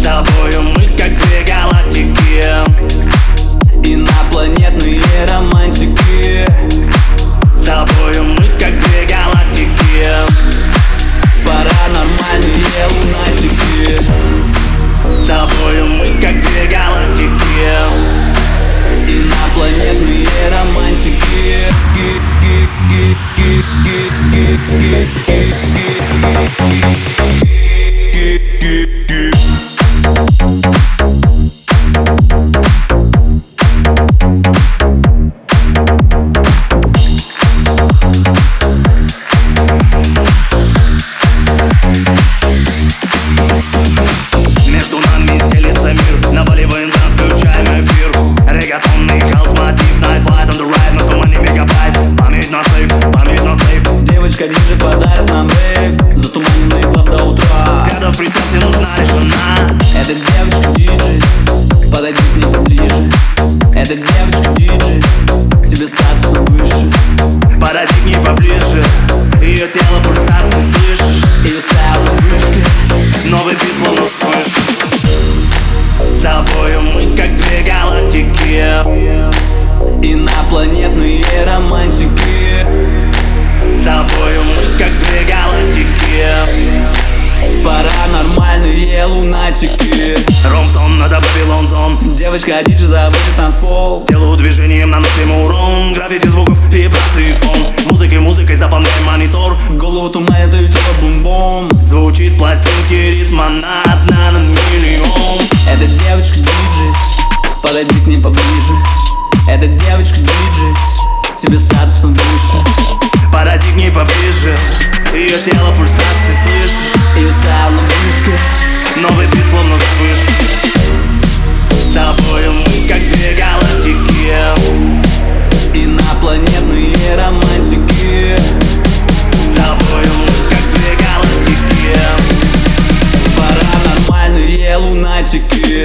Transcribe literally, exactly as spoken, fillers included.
тобою мы как две галактики, инопланетные романтики. с тобою мы как две галактики, Паранормальные лунатики. с тобою мы как две галактики, Инопланетные романтики. между нами стелится мир, наваливаем танц, включаем эфир. Регатонный хаус мотив, night flight on the ride, на тумане мегабайт. Память на сейф, память на сейф. Девочка диджей подарит нам рейв, затуманенный клуб до утра. Взглядов прицел, тебе нужна лишь она. Эта девочка диджей, подойди к ней поближе. Эта девочка диджей, к тебе статусом выше. Подойди к ней поближе, ее тело пульсации слышишь. Ее стайл на вышке, Новый бит словно вспыш. С тобою мы как две галактики, инопланетные романтики. с тобою мы как две галактики, Паранормальные лунатики. ром в тон, это Babylon Zone. Девочка диджей заводит танцпол. Делаю движением, наносим урон. Граффити звуков, вибрации фон. Музыкой, музыкой заполняй монитор. Голову туманит, даю тело бум-бум. Звучит пластинки ритма на одна на миллион. Эта девочка диджей, подойди к ней поближе. Эта девочка диджей, к тебе статусом выше. Подойди к ней поближе, ее тело пульсации слышишь. Ее стайл на вышке, Новый бит словно вспыш. С тобою мы как две галактики, инопланетные романтики. с тобою мы как две галактики, Паранормальные лунатики.